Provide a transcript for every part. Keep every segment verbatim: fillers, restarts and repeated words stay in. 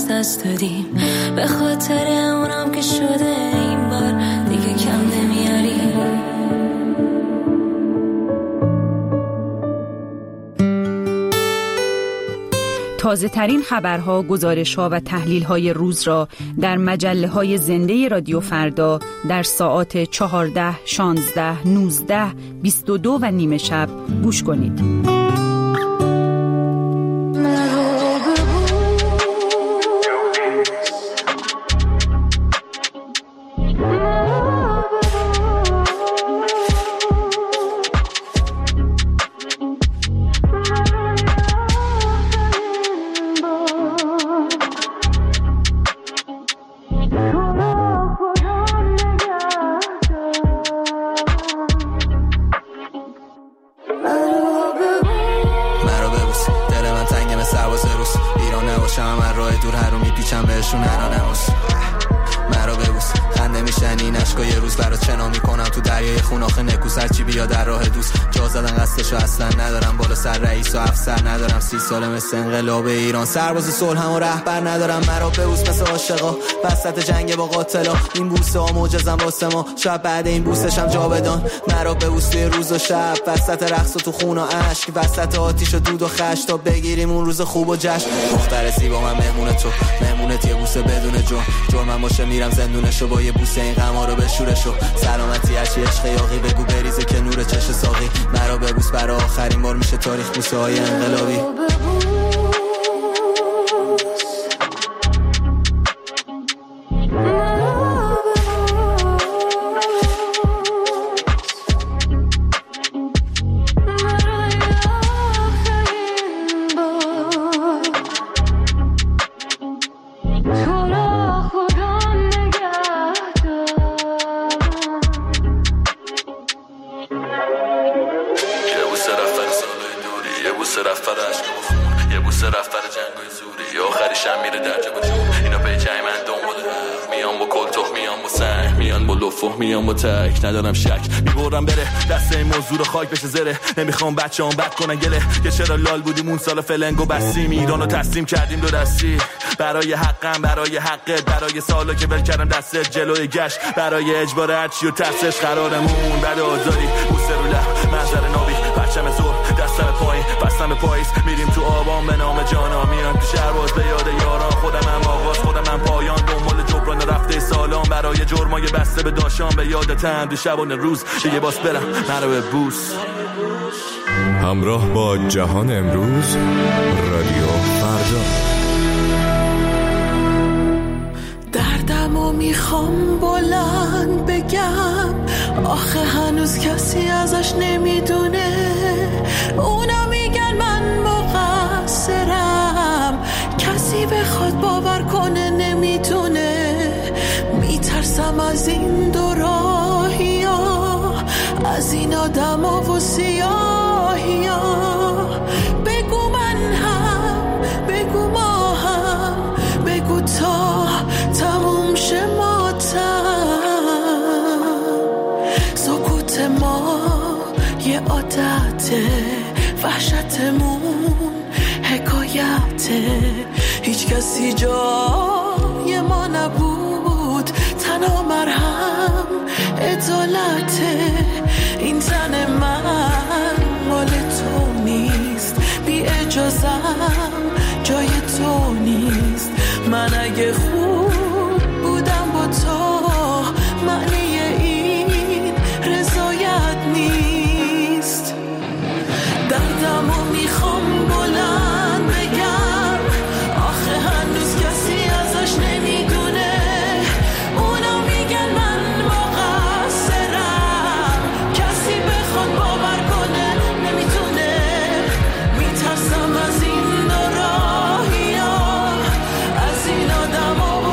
از دست دادیم، به خاطر اونم که شده این بار دیگه کم نمیاریم. تازه ترین خبرها، گزارش‌ها و تحلیل‌های روز را در مجله‌های زنده رادیو فردا در ساعات چهارده، شانزده، نوزده، بیست و دو و نیمه شب گوش کنید. سال مثل انقلاب ایران، سرباز صلح و رهبر ندارم، مرا ببوس مثل عاشقا وسط جنگ با قاتلا، این بوسه ها معجزن واسه ما، شاید بعد این بوسشم جاودان، مرا ببوس توی روز و شب، وسط رقص و تو خون و اشک، وسط آتیش و دود و خشت، تا بگیریم اون روز خوب و جشن. دختر زیبا من مهمون تو، مهمونت یه بوسه بدون جرم، جرمم باشه میرم زندونشو با یه بوسه این غما رو بشورشو، سلامتی هرچی عشق یاقی بگو بریزه که نور چش ساقی، مرا ببوس برای آخرین بار میشه تاریخ بوسه های انقلابی. میام با تک ندارم شک، میبرم بره دست این موضوع رو خاک بشه زره، نمیخوام بچه هم بد کنن گله، که چرا لال بودیم اون سال فلنگو بستیم، ایران رو تسلیم کردیم دو دستی، برای حقم برای حقت، برای سالا که ول کردم دستت جلوی گشت، برای اجبار هرچی و ترسش قرارمون بعد آزاری، بوسه رو لب منظر نابی، پرچم زور دستم پایین بستم به پاییز، میریم تو آبان به نام جانا، میان تو شهرباز به یاد یاران، خودم هم آغاز خودم هم پایان، دنبال جبران رفته سالان، برای جرمای بسته به داشان، به یادتم دو شبانه روز یه باس برم مرا به بوس. همراه با جهان امروز، رادیو فردا. دردمو میخوام بلند بگم، آخه هنوز کسی ازش نمیدونه، اونا میگن من مقصرم، کسی بخواد باور کنه نمیتونه، میترسم از این دو راهی ها، از این آدم ها و سیاهی ها، بگو من هم بگو ما هم، بگو تا تموم شه ماتم، سکوت ما یه عادته، وحشتمون حکایته، هیچ کسی جای ما نبود، تنها مرهم عدالته، این تن من مال تو نیست، بی اجازم جای تو نیست، من اگه خوب بودم با تو، معنی این رضایت نیست، دردمو میخوام بلند بگم، آخه هنوز کسی ازش نمیدونه، اونا میگن من مقصرم، کسی بخواد باور کنه نمیتونه، میترسم از این راهی ها، از این آدم ها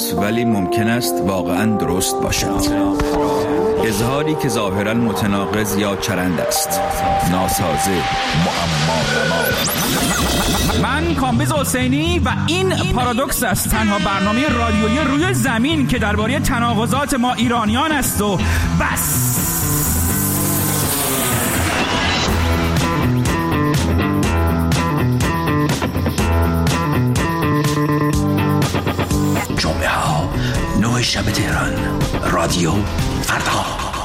است ولی ممکن است واقعاً درست باشد. اظهاری که ظاهراً متناقض یا چرند است. ناسازه، معما. من کامبیز حسینی و این پارادوکس است، تنها برنامه رادیویی روی زمین که درباره تناقضات ما ایرانیان است و بس. جمعه ها نه شب تهران، رادیو فردا.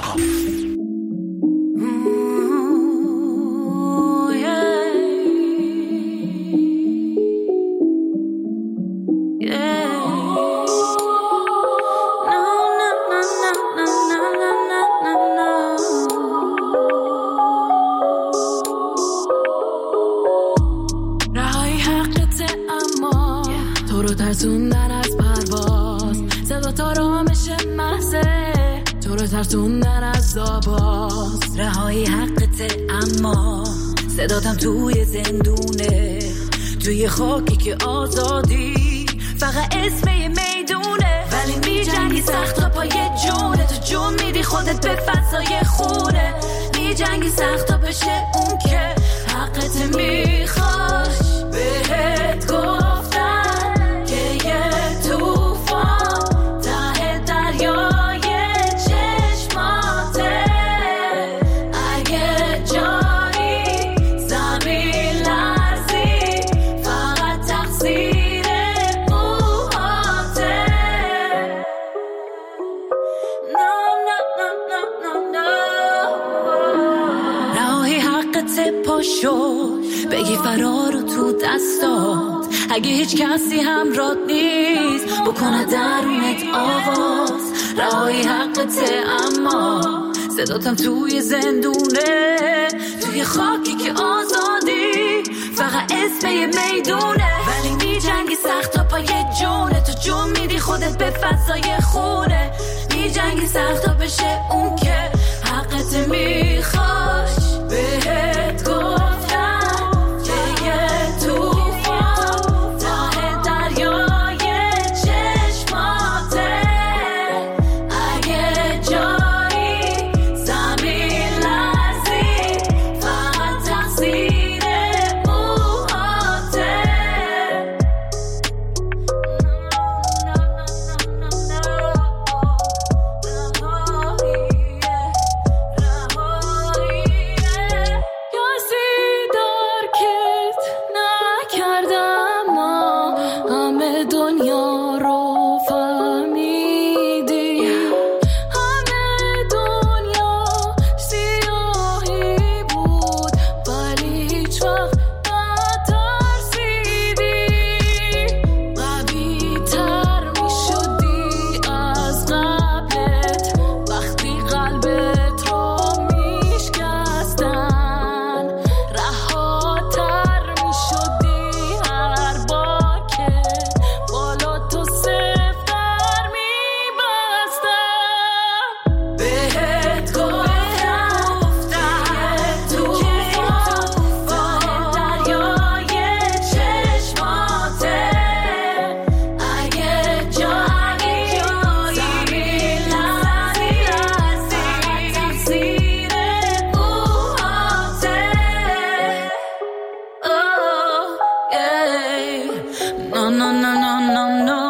ترسوندن از پرواز، صدا تا رامش محضه تو رو ترسوندن از آواز. رهایی حقته اما صداتم توی زندونه، توی خاکی که آزادی فقط اسم یه میدونه. ولی می جنگی سخت تا پای جونه، تو جون میدی خودت به فضای خونه. می جنگی سخت تا بشه اون که حقت میخواش. بهت گفتم که یه توفان ته دریای چشماته. اگه جایی زمین لرزی فقط تقصیر موهاته. No, no, no, no, no, no. رهایی حقت پاشو بگی فرارو تو دستات. اگه هیچ کسی همراهت نیست بکنه درونت آواز. رهایی حقته اما صداتم توی زندونه، توی خاکی که آزادی فقط اسم یه میدونه. ولی می جنگی سخت تا پای جونه، تو جون میدی خودت به فضای خونه. می جنگی سخت تا بشه اون که حقت میخواش. بهت گفتم که یه توفان ته دریای چشماته. اگه جایی زمین لرزی فقط تقصیر موهاته. کسی درکت نکردم ما همه دنیا رو فهمیدی. همه دنیا سیاهی بود ولی هیچ وقت نترسیدی. قوی تر می شدی از قبلت وقتی قلبت رو می شکستن. رهاتر می شدی هر بار که بالا تو سفتر می بستن. بهت گفتم که توفان دریای چشماته. اگه جایی زمین لرزی تقصیر موهاته. Oh, yeah. No, no, no, no, no, no.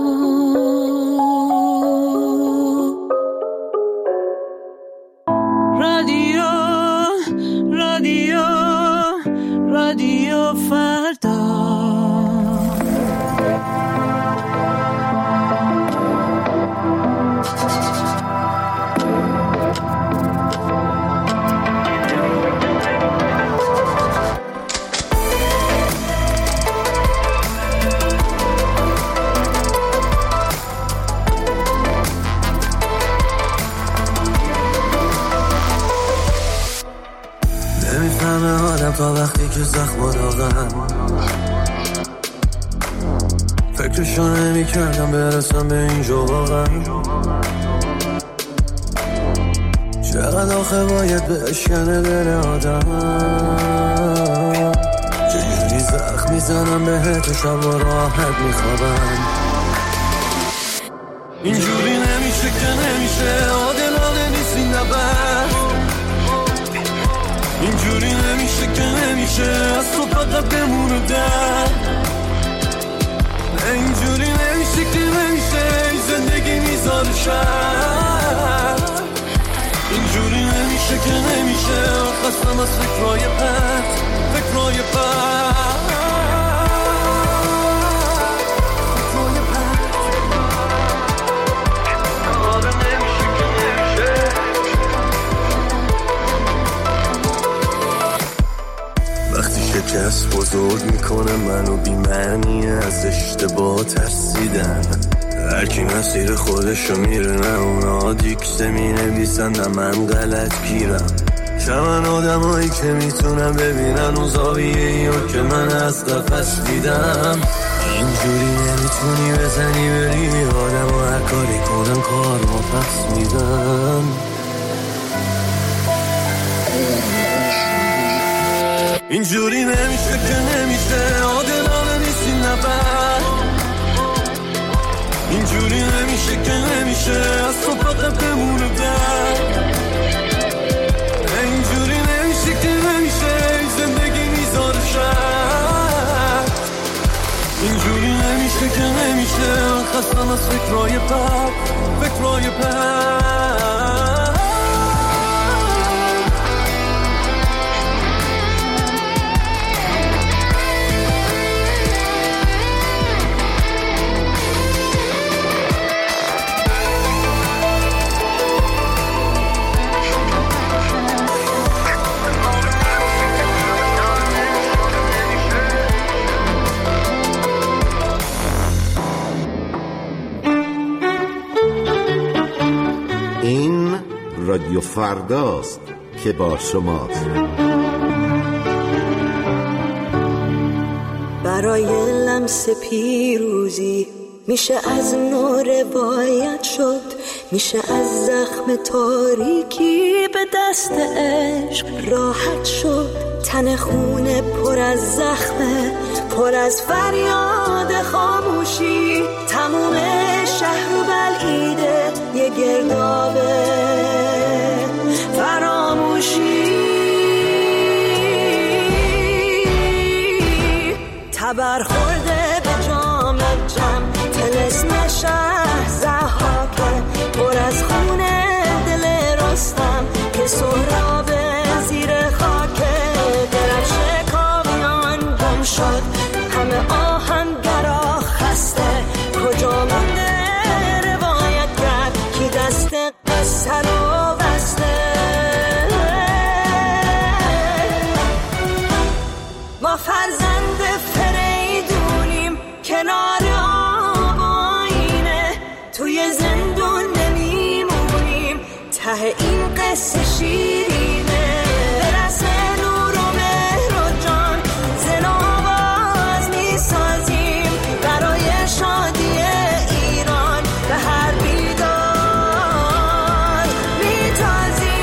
رادیو رادیو رادیو فردا. نمیفهمه آدم تا وقتی که زخم و داغم. فکرشو نمی کردم برسم به اینجا واقعا. چقدر آخه باید بشکنه دل آدم. چجوری زخم میزنم بهت و شب و راحت میخوابم. اینجوری نمیشه که نمیشه، عادلانه نیست این نبرد. اینجوری نمیشه که نمیشه، از تو فقط بمونه در. اینجوری نمیشه که نمیشه، این زندگی میذاره شد. اینجوری نمیشه که نمیشه، خستم از فکرهای پرت، فکرهای پرت. شکست بزرگ میکنه منو بی معنی، از اشتباه ترسیدن. هرکی مسیر خودشو میره، نه اونا دیکته می نویسن نه من غلط گیرم. چمن آدم هایی که میتونم ببینن اون زاویه ایو که من از قفس دیدم. اینجوری نمیتونی بزنی بری آدم و هر کاری کنن کار ما پس میدن. اینجوری نمیشه که نمیشه، عادلانه نیست این نبرد. اینجوری نمیشه که نمیشه، از تو فقط بمونه در. اینجوری نمیشه که نمیشه، این زندگی میذاره شد. اینجوری نمیشه که نمیشه، خستم از فکرهای بد، فکرهای بد. رادیو فرداست که با شماست. برای لمس پیروزی میشه از نو روایت شد، میشه از زخم تاریکی به دست عشق راحت شد. تن خونه پر از زخمه، پر از فریاد خاموشی. تموم شهر و بلعیده یه گردابه فراموشی. تبر خورده به جام جم، طلسم شهر ضحاکه. پر از خونه دل رستم که سهراب زیر خاکه. درفش کامیان گم شد، همه آهنگرا خسته. کجا مونده روایت کرد کی دست قصه رو بسته. ما فرزند فریدونیم کنار آب آینه، توی زندون نمیمونیم ته این قصه شیرینه. برسه نور و مهر و جان زن و آواز میسازیم برای شادی ایران. به هر بیدار میتازیم.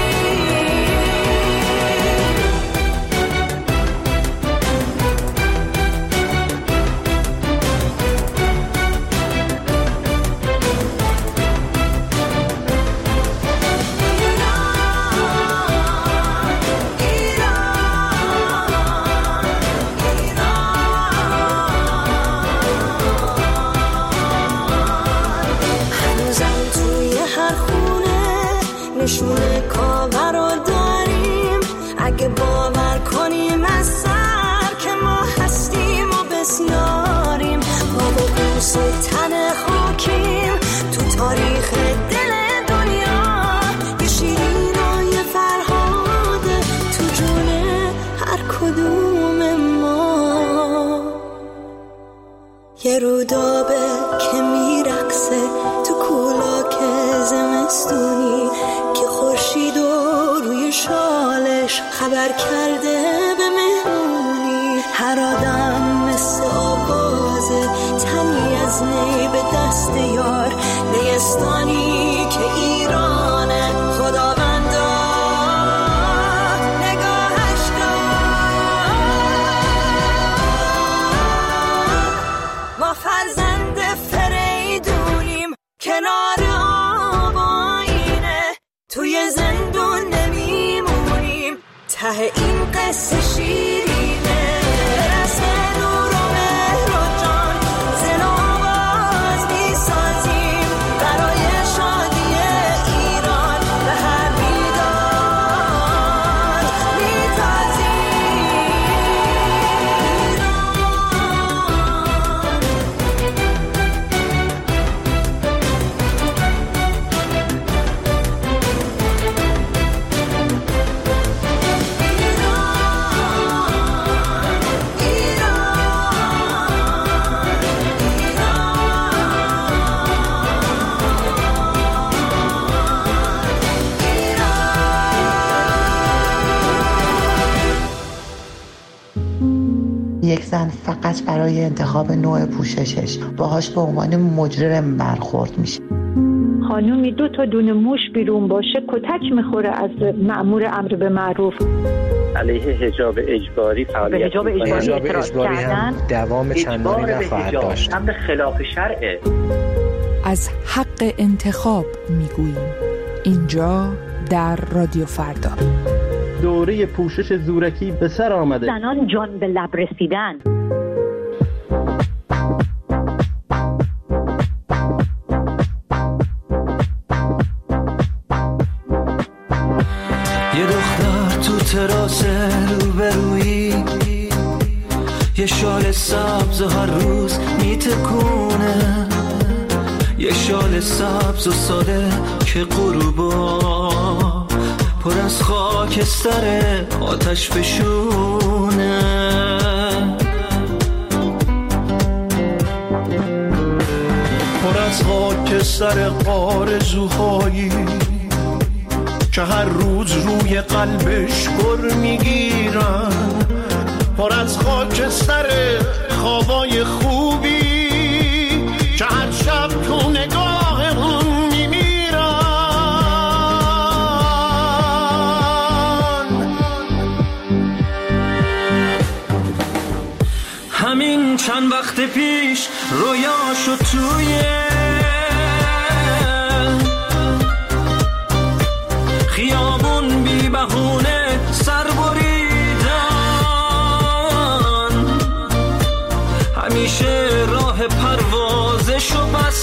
نشونه کاور رو داریم، اگه باور کنیم از سر که ما هستیم و بسیاریم. ما با بوس تن خاکیم تو تاریخ دل دنیا. یه شیرین و یه فرهاده تو جون هر کدوم ما. یه رودابه که میرقصه تو کولاک زمستونی، که خورشید و روی شالش خبر کرده به مهمونی. هر آدم مثل آوازه، تنی از نی به دست یار. نیستانی که ایرانه خداوندا نگاهش دار. ما فرزند فریدونیم کنار یک زن فقط برای انتخاب نوع پوششش باهاش به عنوان مجرم برخورد میشه. خانومی دو تا دونه موش بیرون باشه کتک میخوره از مأمور امر به معروف. علیه حجاب اجباری فعالیت حجاب اجباری, حجاب اجباری هم دوام چندانی نخواهد داشت. امر خلاف شرعه. از حق انتخاب میگوییم اینجا در رادیو فردا. دوره پوشش زورکی به سر آمده. زنان جان به لب رسیدن. یه دختر تو تراس روبرویی، یه شال سبز هر روز میتکونه، یه شال سبز و ساده که غروبا پر از خاکستر آتش فشونه. پر از خاکستر آرزوهایی که هر روز روی قلبش گر میگیرن، پر از خاکستر خوابای خوبی که هر شب تو نگاه اون میمیرن. همین چند وقت پیش رویاشو توی خیابون بی بهونه سر بریدن، همیشه راه پروازشو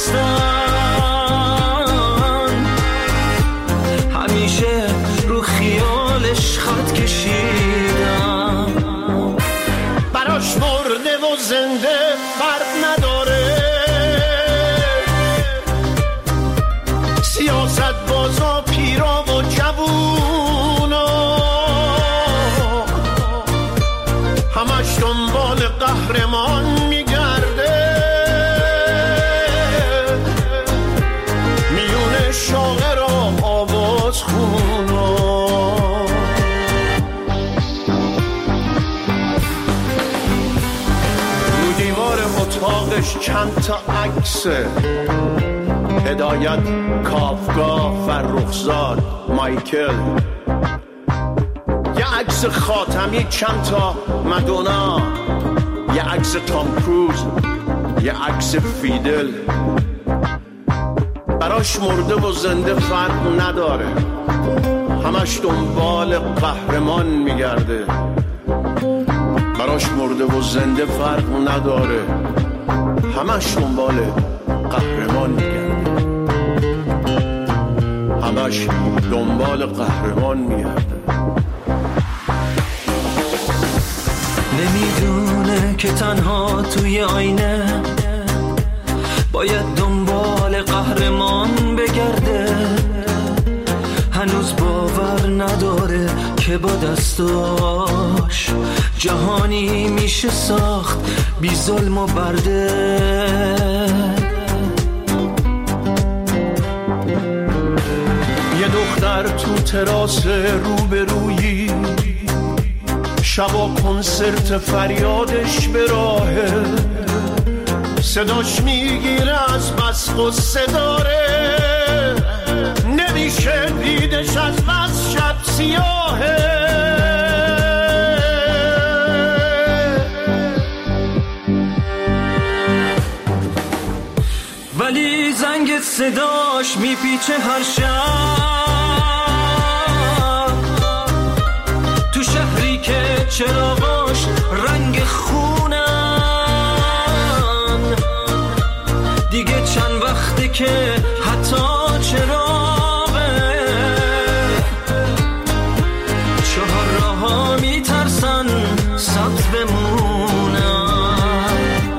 بستن، همیشه رو خیالش خط کشیدن. براش مرده و زنده فرق نداره، سیاست بازا پیرا و جوونا همش دنبال قهرمان میگرده، میونه شاعر و آواز خونا. رو دیوار اتاقش چند تا عکسه، هدایت کافکا، فرخزاد، مایکل، یه عکس خاتمی، چند تا مدونا، یه عکس تام کروز، یه عکس فیدل. براش مرده و زنده فرق نداره، همش دنبال قهرمان میگرده. براش مرده و زنده فرق نداره، همش دنبال قهرمان میگرده، همش دنبال قهرمان میگرده. نمیدونه که تنها توی آینه باید دنبال قهرمان بگرده، هنوز باور نداره که با دستاش جهانی میشه ساخت بی ظلم و برده. یه دختر تو تراس روبرویی، شبا کنسرت فریادش به راهه، صداش میگیره از بس غصه داره، نمیشه دیدش از بس شب سیاهه. ولی زنگ صداش میپیچه هر شب، تو شهری که چراغاش رنگ خونن، دیگه چند وقته که حتی چراغه چهار راها میترسن سبز بمونن.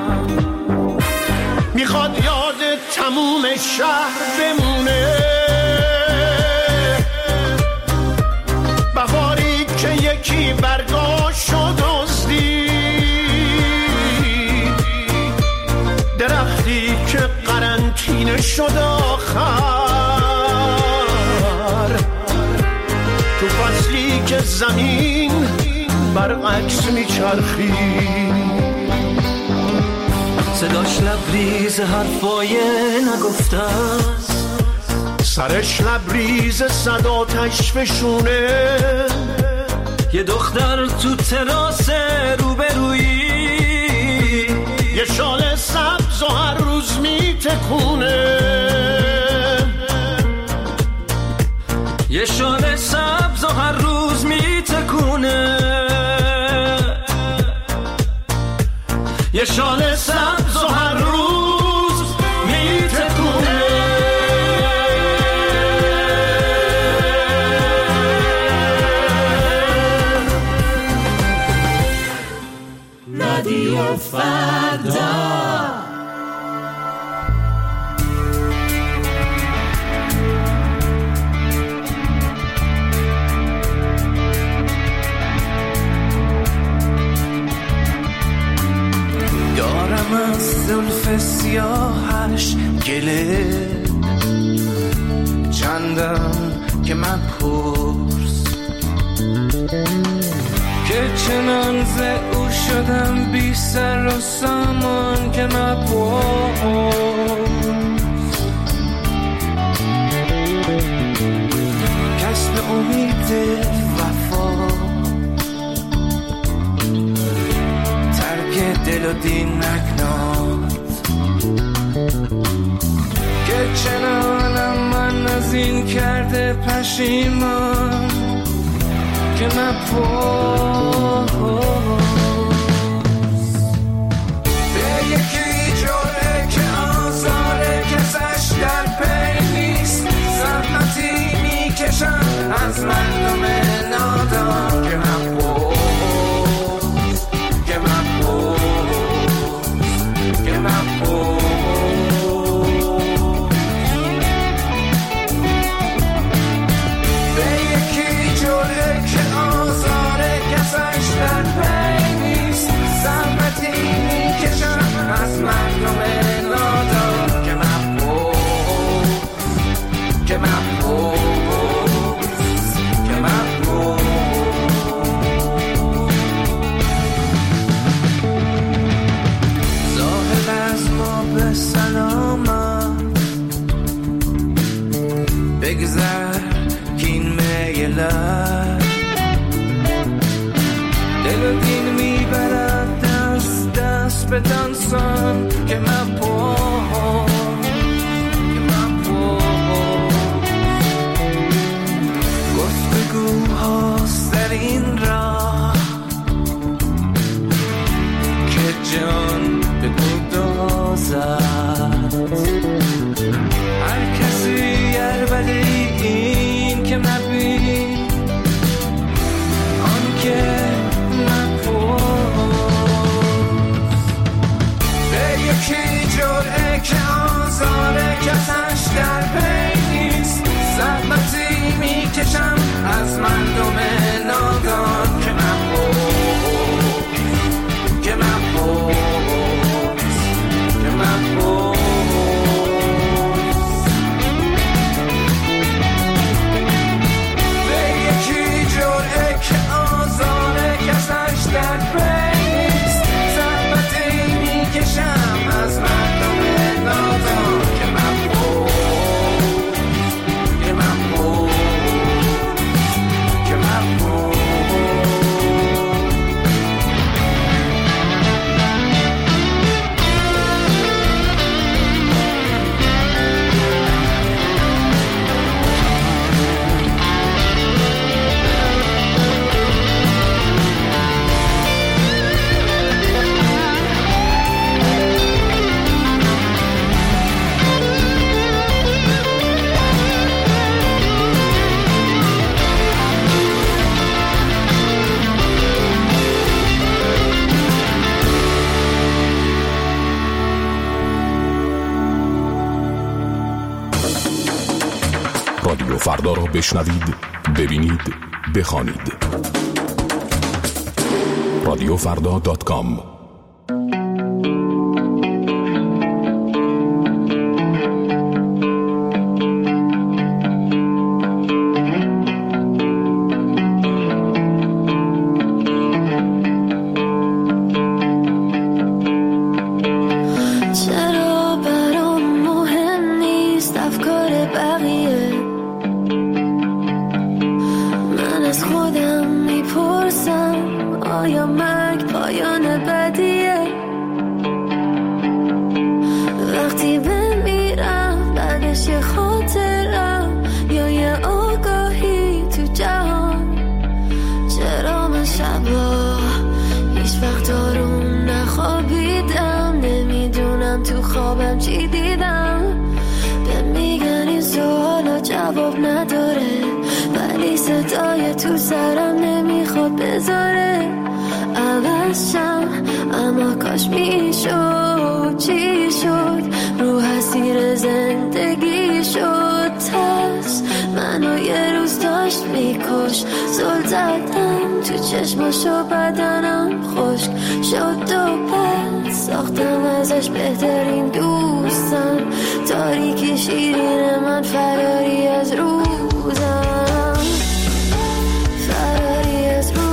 میخواد یاد تموم شهر بمونه، بهاری که یکی برگاشو دزدی، درختی که قرنطینه شد آخر، تو فصلی که زمین برعکس میچرخی. صداش لبریز حرفای نگفته است، سرش لبریز صدا تشفشونه. یه دختر تو تراس روبرویی، یه شال سبز و هر روز میتکونه. یه شال سبز و هر روز میتکونه. یه شال سبز و هر روز میتکونه. رادیو فردا. زلف سیاهش گله چندم که من پرس، که چنان ز او شدم بی سر و سامان که من پرس. کسب امید وفا، ترک دل و دین نکناد، که چنانم من از این کرده پشیمان که من پرس. به یکی جوره که آزاره کسش در پی نیست، زحمتی میکشم از مردم نادان که من پرس، که من پرس، که من پرس. از مردم نادان که من پرس، که من پرس، که من پرس. ظاهر از ما به سلامت بگذر که این میلت دل و دین میبرد دست دست به دانسان که من پرس، که من پرس. گفتگوهاست در این راه که جان به گدازد، هر کسی عربده این که مبین آن که من پرس. به یکی جرعه که آزاره کسش در پی نیست، زحمتی میکشم از مردم نادان که من پرس، که من پرس، که من پرس. به یکی جرعه که آزاره کسش در پی نیست، زحمتی میکشم از مردم نادان که من پرس، که من پرس، که من پرس. رادیو فردا را بشنوید، ببینید، بخوانید. رادیو فردا دات کام. مرگ پایان بدیه. وقتی بمیرم بعدش یه خاطرم یا یه آگاهی تو جهان. چرا من شبا هیچ وقت آروم نخوابیدم، نمیدونم تو خوابم چی دیدم. به میگن این سوالا جواب نداره، ولی صدای تو سرم نمیخواد بذاره عوض شم. اما کاش میشد، چی شد؟ رو اسیر زندگی شد ترس منو یه روز داشت میکش. زل زدم تو چشماشو بدنم خشک شد و پس ساختم ازش بهترین دوستم. تاریکی شیرین من فراری از روزم، فراری از روزم.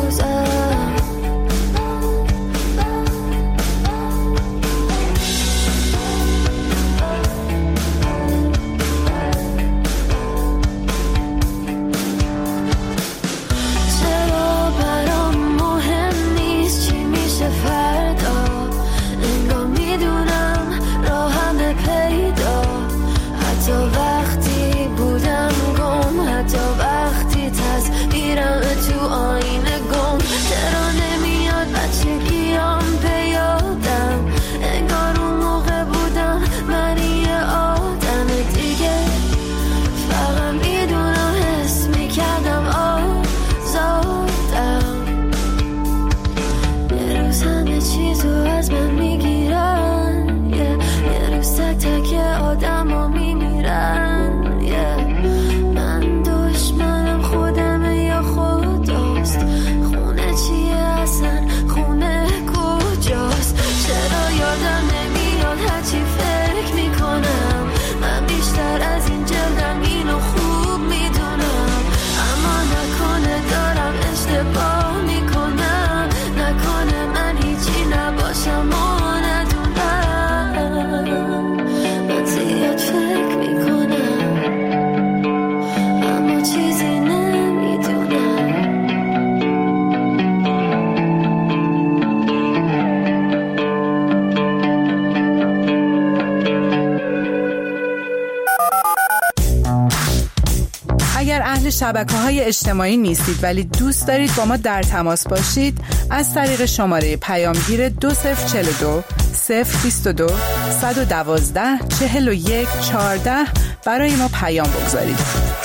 شبکه‌های اجتماعی نیستید ولی دوست دارید با ما در تماس باشید، از طریق شماره پیامگیر دو صفر چهل و دو صفر بیست و دو صد و دوازده چهل و یک چهارده برای ما پیام بگذارید.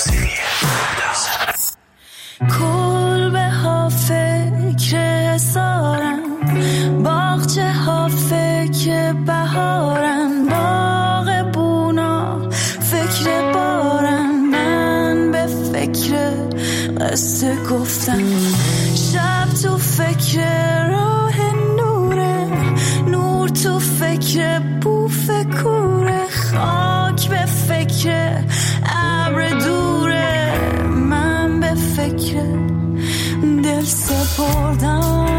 کلبه ها فکر سارن، باغچه ها فکر بهارن، باغ بونا فکر بارن، من به فکر قصه گفتن، شب تو فکر راه نوره، نور تو فکر بوف کوره، خاک به فکر ابر دوره، من به فکر دل سپردم.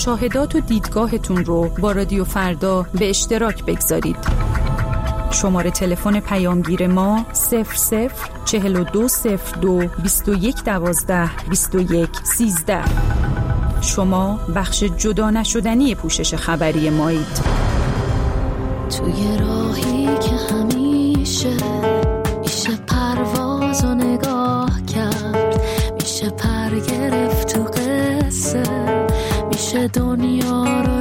مشاهدات و دیدگاهتون رو با رادیو فردا به اشتراک بگذارید. شماره تلفن پیامگیر ما صفر صفر چهل و دو صفر دو بیست و یک دوازده بیست و یک سیزده. شما بخش جدا نشدنی پوشش خبری مایید. توی راهی که همیشه میشه پرواز و نگاه کرد، میشه پر گرفت تو قصه، میشه دنیا رو